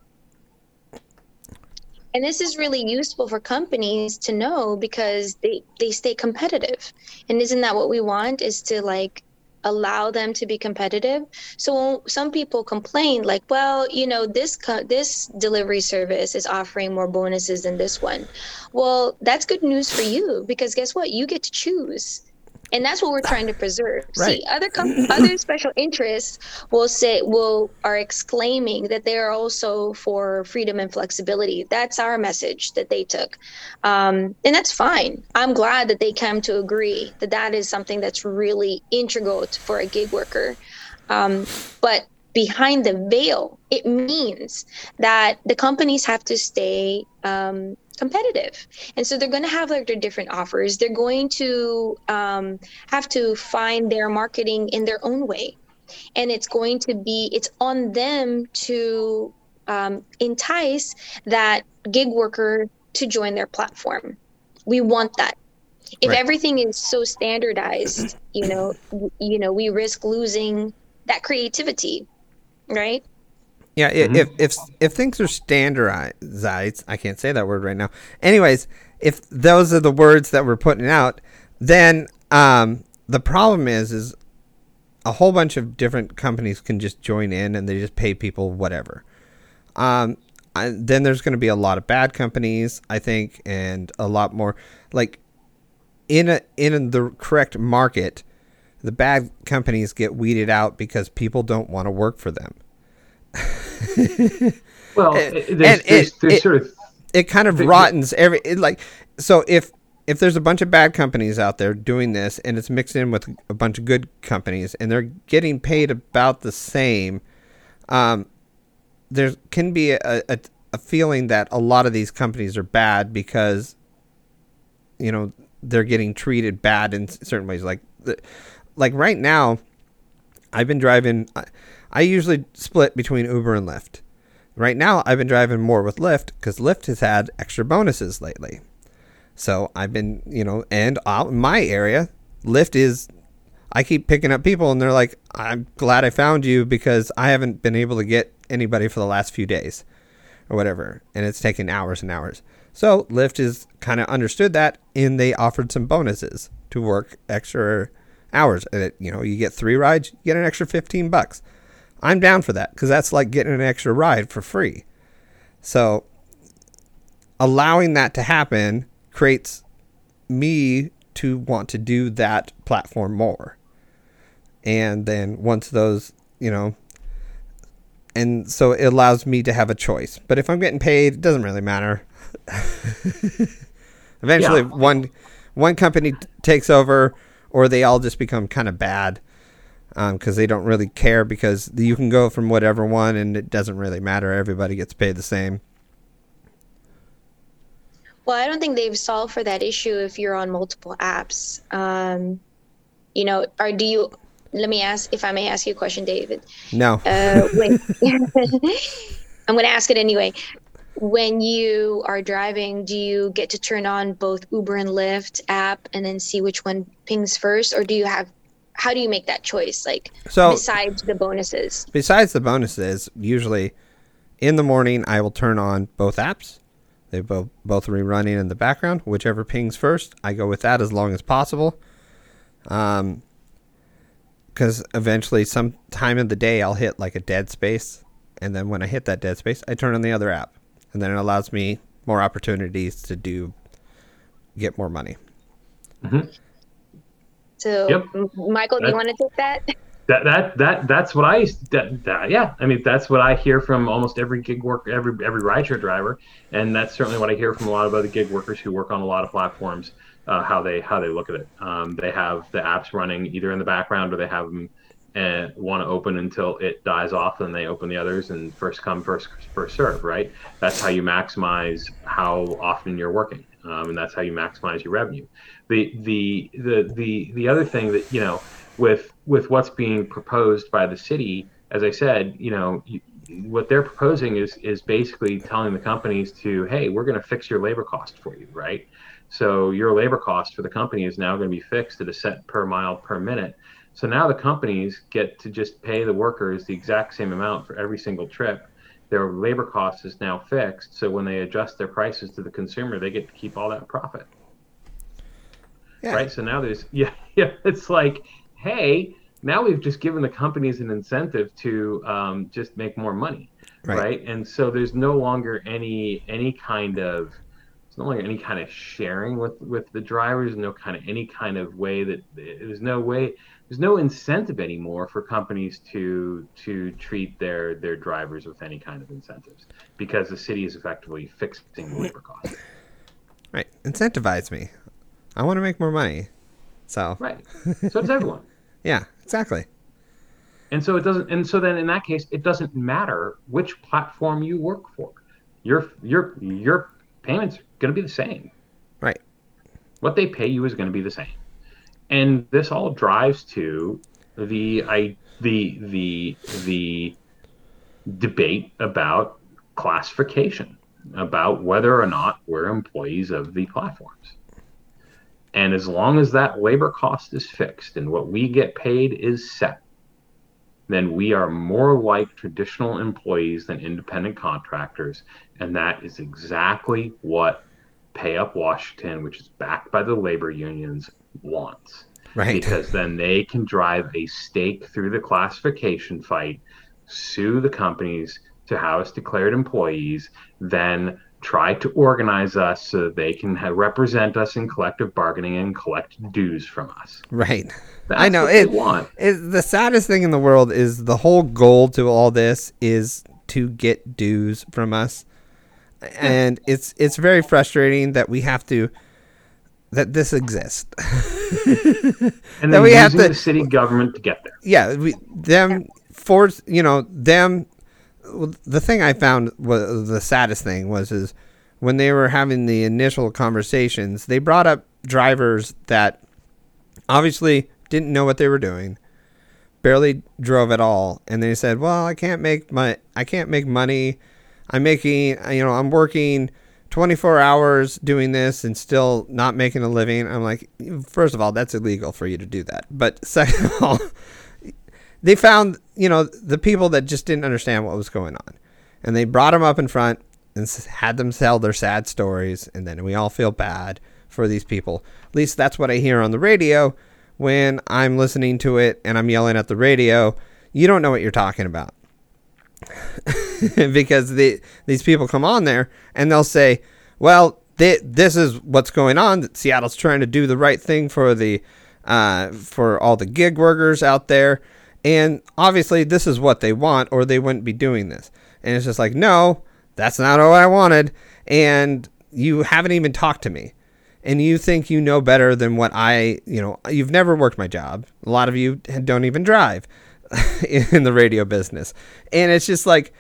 And this is really useful for companies to know because they stay competitive. And isn't that what we want, is to like allow them to be competitive? So some people complain like, well, this delivery service is offering more bonuses than this one. Well, that's good news for you, because guess what? You get to choose. And that's what we're trying to preserve. Right. See, other special interests are exclaiming that they are also for freedom and flexibility. That's our message that they took. And that's fine. I'm glad that they come to agree that is something that's really integral for a gig worker. But behind the veil, it means that the companies have to stay competitive. And so they're going to have like their different offers. They're going to have to find their marketing in their own way. And it's on them to entice that gig worker to join their platform. We want that. If Right. everything is so standardized, we risk losing that creativity, right? Yeah, if things are standardized, I can't say that word right now. Anyways, if those are the words that we're putting out, then the problem is a whole bunch of different companies can just join in and they just pay people whatever. Then there's going to be a lot of bad companies, I think, and a lot more like in the correct market, the bad companies get weeded out because people don't want to work for them. Well, it kind of rottens so if there's a bunch of bad companies out there doing this and it's mixed in with a bunch of good companies and they're getting paid about the same, there can be a feeling that a lot of these companies are bad because they're getting treated bad in certain ways. Like right now, I've been driving. I usually split between Uber and Lyft. Right now, I've been driving more with Lyft because Lyft has had extra bonuses lately. So I've been, and out in my area, I keep picking up people and they're like, I'm glad I found you because I haven't been able to get anybody for the last few days or whatever. And it's taken hours and hours. So Lyft has kind of understood that and they offered some bonuses to work extra hours. And you get 3 rides, you get an extra $15. I'm down for that because that's like getting an extra ride for free. So allowing that to happen creates me to want to do that platform more. And then once those, and so it allows me to have a choice. But if I'm getting paid, it doesn't really matter. Eventually, one company takes over or they all just become kind of bad. Because they don't really care because you can go from whatever one and it doesn't really matter. Everybody gets paid the same. Well, I don't think they've solved for that issue if you're on multiple apps. Let me ask, if I may ask you a question, David. No. I'm going to ask it anyway. When you are driving, do you get to turn on both Uber and Lyft app and then see which one pings first? Or how do you make that choice? Besides the bonuses? Besides the bonuses, usually in the morning, I will turn on both apps. They both are running in the background. Whichever pings first, I go with that as long as possible. Because eventually, some time of the day, I'll hit like a dead space. And then when I hit that dead space, I turn on the other app. And then it allows me more opportunities to get more money. Mm-hmm. So, Yep. Michael, do you want to take that? That's what yeah. I mean, that's what I hear from almost every gig worker, every rideshare driver, and that's certainly what I hear from a lot of other gig workers who work on a lot of platforms. How they look at it. They have the apps running either in the background, or they have them want to open until it dies off, and they open the others, and first come, first serve. Right. That's how you maximize how often you're working, and that's how you maximize your revenue. The other thing that, you know, with what's being proposed by the city, as I said, you know, what they're proposing is basically telling the companies to, hey, we're going to fix your labor cost for you, right? So your labor cost for the company is now going to be fixed at a cent per mile per minute. So now the companies get to just pay the workers the exact same amount for every single trip. Their labor cost is now fixed. So when they adjust their prices to the consumer, they get to keep all that profit. Yeah. Right. So now there's, it's like, hey, now we've just given the companies an incentive to just make more money, right? And so there's no longer any kind of sharing with the drivers, any kind of way that there's no incentive anymore for companies to treat their drivers with any kind of incentives, because the city is effectively fixing the labor costs. Right, incentivize me. I want to make more money. So right, so does everyone. Yeah, exactly. And so then in that case, it doesn't matter which platform you work for. Your payments are going to be the same. Right. What they pay you is going to be the same. And this all drives to the debate about classification, about whether or not we're employees of the platforms. And as long as that labor cost is fixed and what we get paid is set, then we are more like traditional employees than independent contractors. And that is exactly what Pay Up Washington, which is backed by the labor unions, wants. Right. Because then they can drive a stake through the classification fight, sue the companies to have us declared employees, then try to organize us so that they can represent us in collective bargaining and collect dues from us. Right. That's I know. what they want. The saddest thing in the world is the whole goal to all this is to get dues from us. And it's very frustrating that we have to, that this exists. And then using the city government to get there. Yeah. The thing I found was the saddest thing is when they were having the initial conversations, they brought up drivers that obviously didn't know what they were doing, barely drove at all, and they said, "Well, I can't make money. I'm working 24 hours doing this and still not making a living." I'm like, first of all, that's illegal for you to do that. But second of all, they found, the people that just didn't understand what was going on, and they brought them up in front and had them tell their sad stories. And then we all feel bad for these people. At least that's what I hear on the radio when I'm listening to it and I'm yelling at the radio. You don't know what you're talking about. Because these people come on there and they'll say, well, this is what's going on. Seattle's trying to do the right thing for all the gig workers out there. And obviously this is what they want, or they wouldn't be doing this. And it's just like, no, that's not what I wanted. And you haven't even talked to me. And you think you know better than what you've never worked my job. A lot of you don't even drive in the radio business. And it's just like,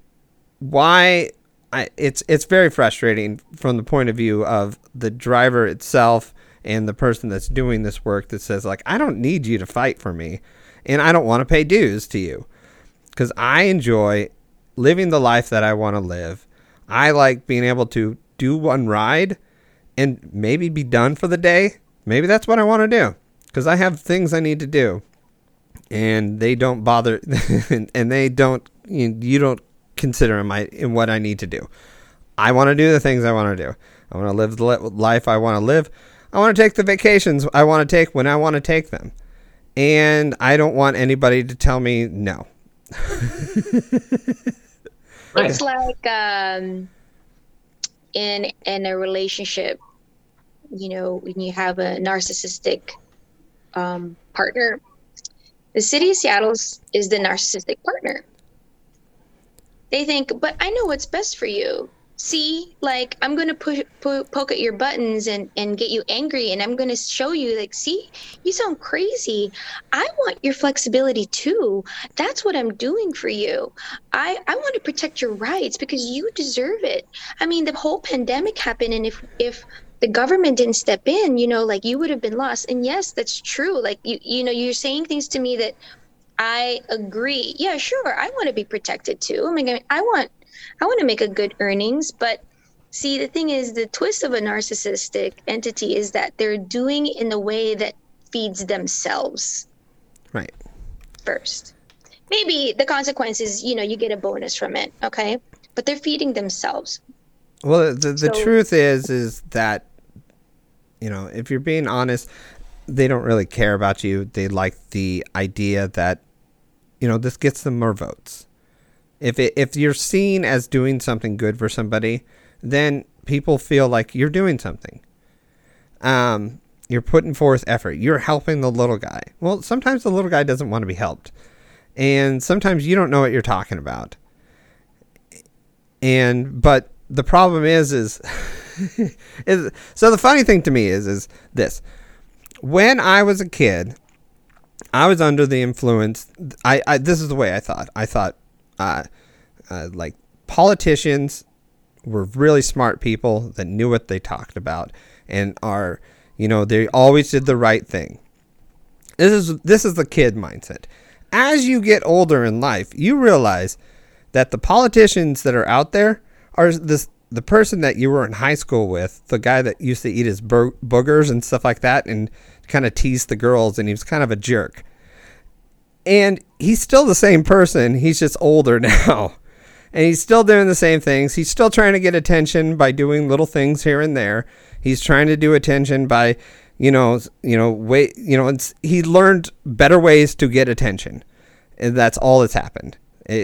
it's very frustrating from the point of view of the driver itself and the person that's doing this work that says, like, I don't need you to fight for me. And I don't want to pay dues to you because I enjoy living the life that I want to live. I like being able to do one ride and maybe be done for the day. Maybe that's what I want to do because I have things I need to do, and they don't bother and they don't, you don't consider in what I need to do. I want to do the things I want to do. I want to live the life I want to live. I want to take the vacations I want to take when I want to take them. And I don't want anybody to tell me no. Right. It's like in a relationship, when you have a narcissistic partner, the city of Seattle is the narcissistic partner. They think, but I know what's best for you. See, like, I'm going to poke at your buttons and get you angry, and I'm going to show you, like, see, you sound crazy. I want your flexibility too. That's what I'm doing for you. I want to protect your rights because you deserve it. I mean, the whole pandemic happened, and if the government didn't step in, like, you would have been lost. And yes, that's true. Like, you're saying things to me that I agree. Yeah, sure. I want to be protected too. I mean, I want to make a good earnings, but see, the thing is, the twist of a narcissistic entity is that they're doing in a way that feeds themselves. Right. First. Maybe the consequence is, you get a bonus from it, okay? But they're feeding themselves. Well, the truth is that, if you're being honest, they don't really care about you. They like the idea that, this gets them more votes. If you're seen as doing something good for somebody, then people feel like you're doing something. You're putting forth effort. You're helping the little guy. Well, sometimes the little guy doesn't want to be helped. And sometimes you don't know what you're talking about. But the problem is so the funny thing to me is this. When I was a kid, I was under the influence. This is the way I thought. I thought, like, politicians were really smart people that knew what they talked about and they always did the right thing. This is the kid mindset. As you get older in life, you realize that the politicians that are out there are the person that you were in high school with, the guy that used to eat his boogers and stuff like that and kind of tease the girls, and he was kind of a jerk. And he's still the same person. He's just older now. And he's still doing the same things. He's still trying to get attention by doing little things here and there. He's trying to do attention by, he learned better ways to get attention. And that's all that's happened. But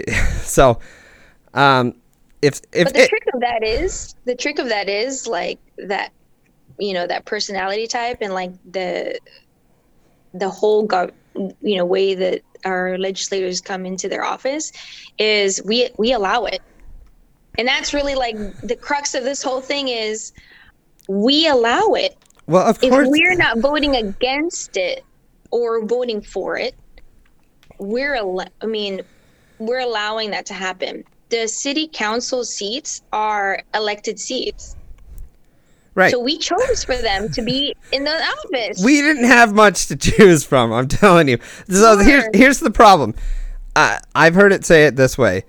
the trick of that is like that, that personality type and like the whole way that our legislators come into their office is we allow it. And that's really like the crux of this whole thing is we allow it. Well, of course. If we're not voting against it or voting for it, we're allowing that to happen. The city council seats are elected seats. Right. So we chose for them to be in the office. We didn't have much to choose from, I'm telling you. So here's the problem. I've heard it say it this way.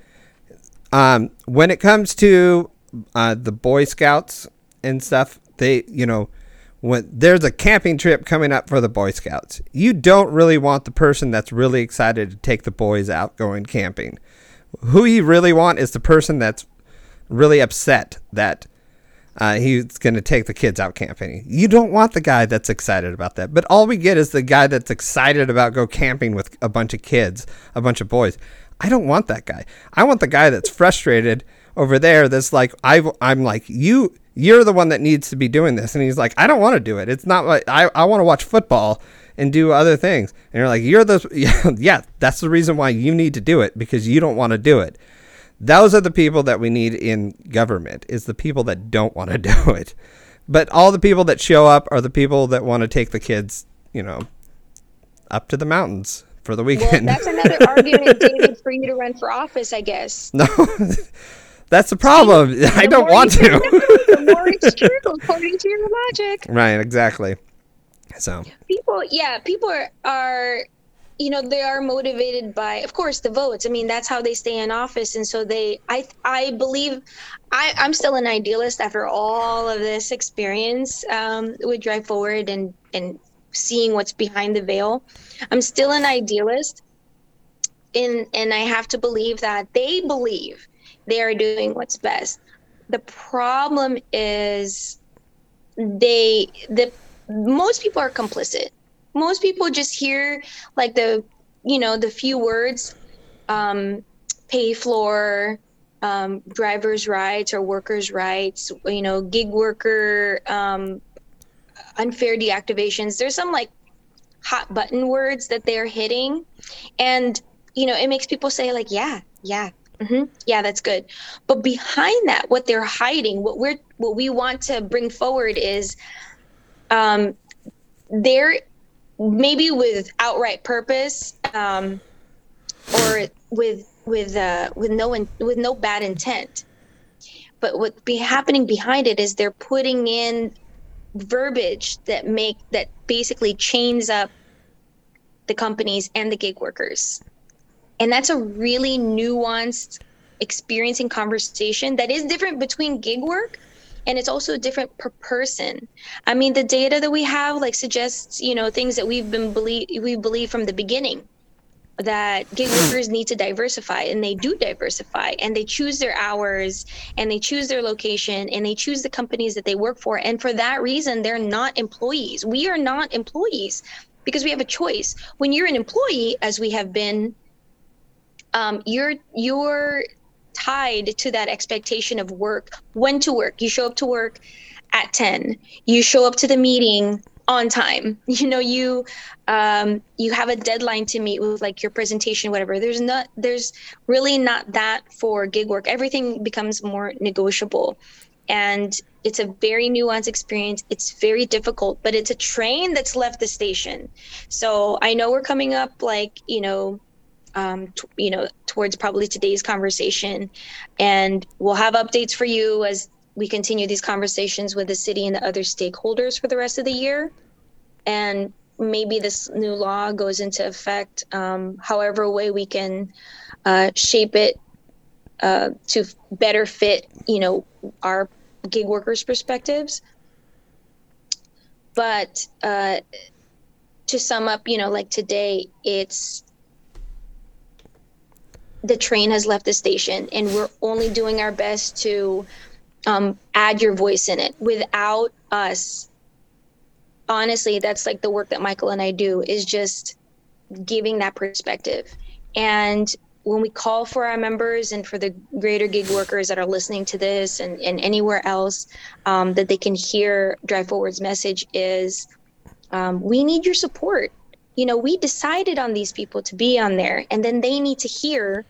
When it comes to the Boy Scouts and stuff, when there's a camping trip coming up for the Boy Scouts, you don't really want the person that's really excited to take the boys out going camping. Who you really want is the person that's really upset that he's going to take the kids out camping. You don't want the guy that's excited about that. But all we get is the guy that's excited about go camping with a bunch of kids, a bunch of boys. I don't want that guy. I want the guy that's frustrated over there that's like, I'm like, you're the one that needs to be doing this. And he's like, I don't want to do it. It's not like I want to watch football and do other things. And you're like, yeah, that's the reason why you need to do it, because you don't want to do it. Those are the people that we need in government, is the people that don't want to do it. But all the people that show up are the people that want to take the kids, up to the mountains for the weekend. Well, that's another argument, David, for you to run for office, I guess. No, that's the problem. I don't want to. The more it's true, according to your logic. Right, exactly. So people are they are motivated by, of course, the votes. I mean, that's how they stay in office. And so I believe I'm still an idealist after all of this experience with Drive Forward and seeing what's behind the veil. I'm still an idealist. And I have to believe that they believe they are doing what's best. The problem is most people are complicit. Most people just hear like the few words, pay floor, driver's rights or workers' rights, gig worker, unfair deactivations. There's some like hot button words that they're hitting, and it makes people say like, yeah, that's good. But behind that, what they're hiding, what we want to bring forward is, they're maybe with outright purpose, or with no bad intent. But what be happening behind it is they're putting in verbiage that basically chains up the companies and the gig workers. And that's a really nuanced experience and conversation that is different between gig work, and it's also different per person. I mean, the data that we have like suggests, things that we believe from the beginning, that gig workers need to diversify, and they do diversify, and they choose their hours, and they choose their location, and they choose the companies that they work for. And for that reason, they're not employees. We are not employees because we have a choice. When you're an employee, as we have been, you're tied to that expectation of work, when to work. You show up to work at 10. You show up to the meeting on time. You have a deadline to meet with, like, your presentation, whatever. There's really not that for gig work. Everything becomes more negotiable, and it's a very nuanced experience. It's very difficult, but it's a train that's left the station. So I know we're coming up, like, towards probably today's conversation, and we'll have updates for you as we continue these conversations with the city and the other stakeholders for the rest of the year. And maybe this new law goes into effect, however way we can shape it to better fit, our gig workers' perspectives. But to sum up, like today, the train has left the station, and we're only doing our best to add your voice in it. Without us, honestly, that's like the work that Michael and I do, is just giving that perspective. And when we call for our members and for the greater gig workers that are listening to this and anywhere else, that they can hear Drive Forward's message is, we need your support. We decided on these people to be on there, and then they need to hear,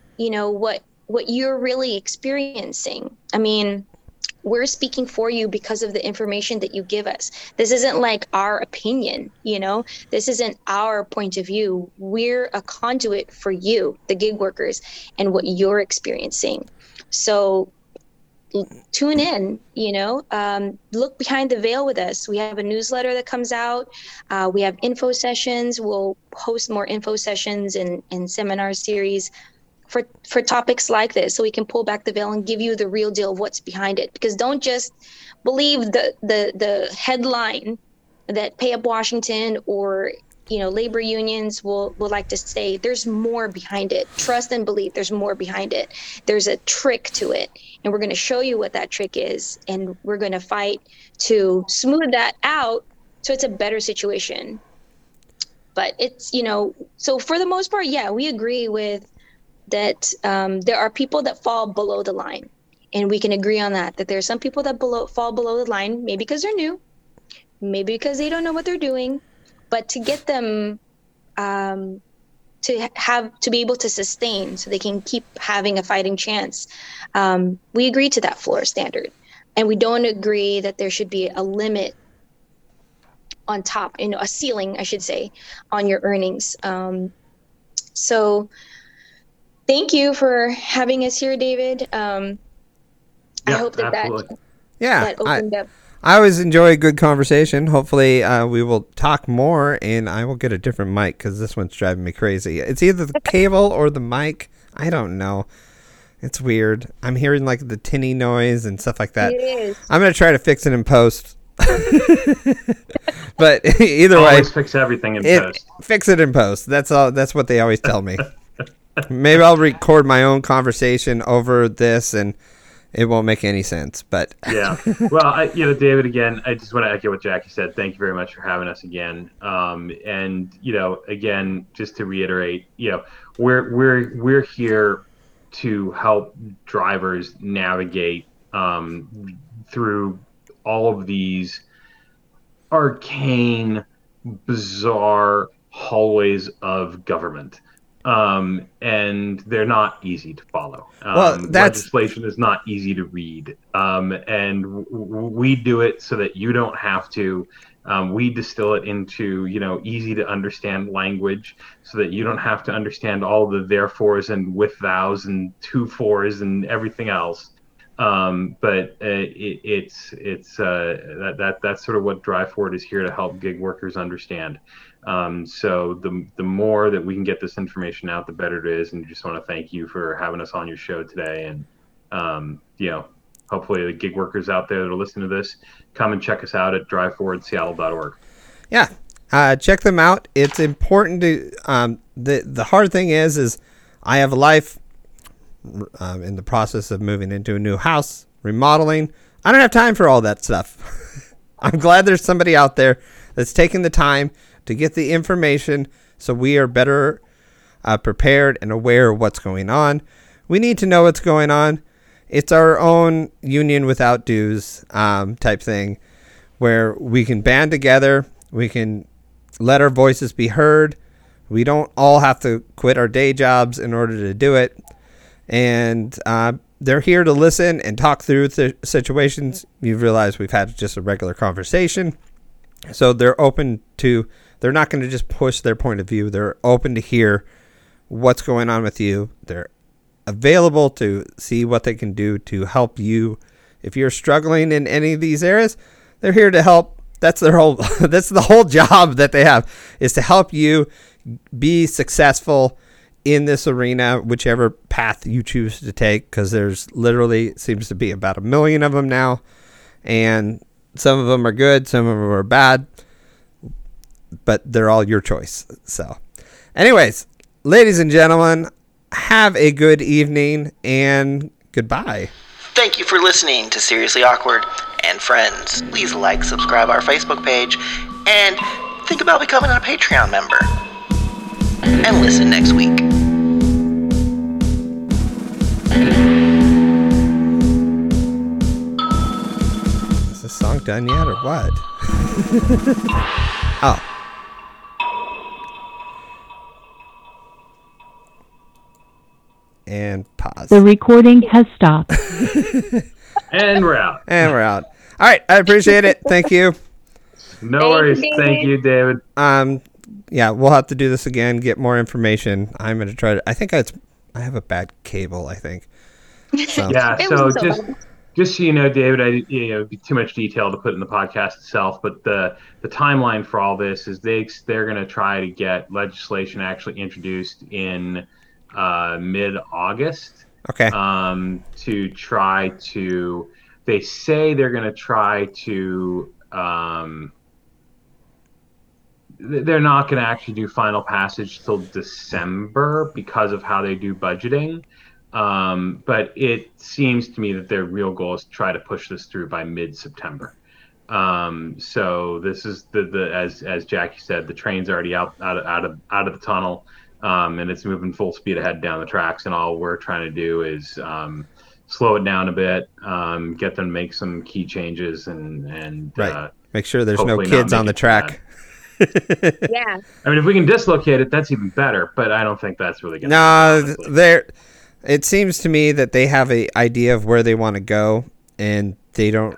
what you're really experiencing. I mean, we're speaking for you because of the information that you give us. This isn't like our opinion, this isn't our point of view. We're a conduit for you, the gig workers, and what you're experiencing. So tune in, look behind the veil with us. We have a newsletter that comes out. We have info sessions. We'll host more info sessions and seminar series for topics like this, so we can pull back the veil and give you the real deal of what's behind it. Because don't just believe the headline that Pay Up Washington or labor unions will like to say. There's more behind it. Trust and believe there's more behind it. There's a trick to it, and we're going to show you what that trick is, and we're going to fight to smooth that out so it's a better situation. But it's, so for the most part, yeah, we agree with that. There are people that fall below the line, and we can agree on that there are some people that fall below the line, maybe because they're new, maybe because they don't know what they're doing. But to get them to be able to sustain, so they can keep having a fighting chance, we agree to that floor standard, and we don't agree that there should be a limit on top, a ceiling, I should say, on your earnings. So thank you for having us here, David. I hope that opened up. I always enjoy a good conversation. Hopefully, we will talk more, and I will get a different mic because this one's driving me crazy. It's either the cable or the mic. I don't know. It's weird. I'm hearing like the tinny noise and stuff like that. It is. I'm going to try to fix it in post. But either way, always fix everything in post. Fix it in post. That's all. That's what they always tell me. Maybe I'll record my own conversation over this and it won't make any sense. But Yeah. Well, David, again, I just want to echo what Jackie said. Thank you very much for having us again. And again, just to reiterate, we're here to help drivers navigate through all of these arcane, bizarre hallways of government. And they're not easy to follow. Legislation is not easy to read. And we do it so that you don't have to. We distill it into, easy to understand language so that you don't have to understand all the therefores and with thous and to fors and everything else. But that's sort of what Drive Forward is here to help gig workers understand. So the more that we can get this information out, the better it is. And just want to thank you for having us on your show today. And, hopefully the gig workers out there that are listening to this, come and check us out at driveforwardseattle.org. Yeah. Check them out. It's important to, the hard thing is I have a life in the process of moving into a new house, remodeling. I don't have time for all that stuff. I'm glad there's somebody out there that's taking the time to get the information so we are better prepared and aware of what's going on. We need to know what's going on. It's our own union without dues type thing where we can band together. We can let our voices be heard. We don't all have to quit our day jobs in order to do it. And they're here to listen and talk through the situations. You've realized we've had just a regular conversation. So they're open to, they're not going to just push their point of view. They're open to hear what's going on with you. They're available to see what they can do to help you. If you're struggling in any of these areas, they're here to help. That's their whole, that's the whole job that they have, is to help you be successful in this arena, whichever path you choose to take, because there's literally seems to be about 1 million of them now. And some of them are good, some of them are bad, but they're all your choice. So anyways, ladies and gentlemen, have a good evening and goodbye. Thank you for listening to Seriously Awkward and Friends. Please like, subscribe our Facebook page, and think about becoming a Patreon member. And listen next week. Is the song done yet or what? Oh. And pause. The recording has stopped. And we're out. And we're out. All right. I appreciate it. Thank you. No worries. Thank you, David. Yeah, we'll have to do this again, get more information. I'm going to try to, I have a bad cable, I think. So. Yeah, so just so you know, David, it'd be too much detail to put in the podcast itself, but the timeline for all this is they're going to try to get legislation actually introduced in mid-August. Okay. To try to, they say they're going to try to, they're not going to actually do final passage till December because of how they do budgeting. But it seems to me that their real goal is to try to push this through by mid-September. So this is as Jackie said, the train's already out of the tunnel, and it's moving full speed ahead down the tracks. And all we're trying to do is slow it down a bit, get them to make some key changes, and right. Make sure there's no kids on the track. Yeah. I mean, if we can dislocate it, that's even better. But I don't think that's really going to happen. No, it seems to me that they have an idea of where they want to go, and they don't.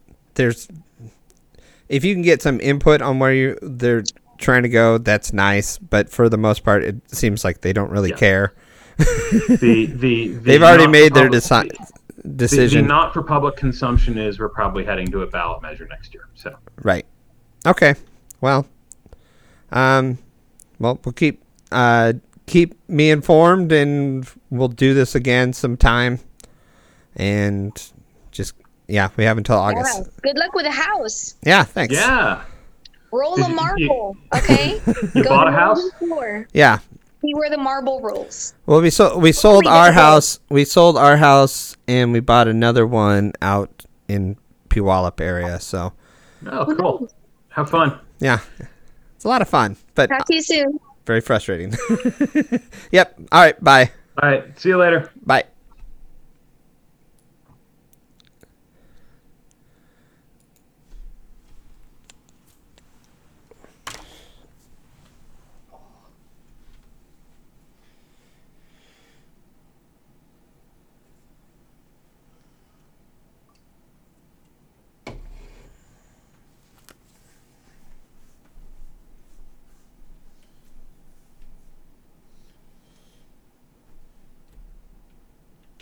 If you can get some input on where they're trying to go, that's nice. But for the most part, it seems like they don't really care. They've already made their decision. The not for public consumption is we're probably heading to a ballot measure next year. So right. Okay. Well, we'll keep me informed, and we'll do this again sometime. And we have until August. Yeah. Good luck with the house. Yeah, thanks. Yeah. Roll a marble, okay? You bought a house? Yeah. See where the marble rolls. Well, we sold Hopefully our that's house. We sold our house, and we bought another one out in Puyallup area. So Oh, cool. Have fun. yeah, it's a lot of fun, but Talk to you soon. very frustrating. Yep. All right. Bye. All right. See you later. Bye.